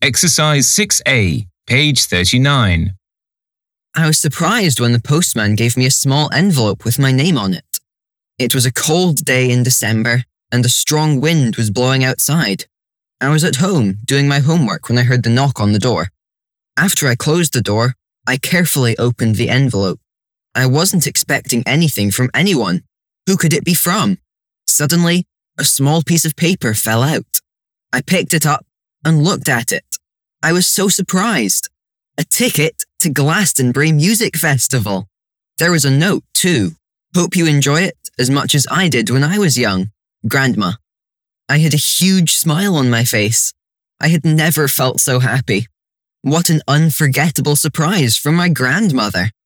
Exercise 6A, page 39. I was surprised when the postman gave me a small envelope with my name on it. It was a cold day in December, and a strong wind was blowing outside. I was at home doing my homework when I heard the knock on the door. After I closed the door, I carefully opened the envelope. I wasn't expecting anything from anyone. Who could it be from? Suddenly, a small piece of paper fell out. I picked it up and looked at it. I was so surprised. A ticket to Glastonbury Music Festival. There was a note too. Hope you enjoy it as much as I did when I was young. Grandma. I had a huge smile on my face. I had never felt so happy. What an unforgettable surprise from my grandmother.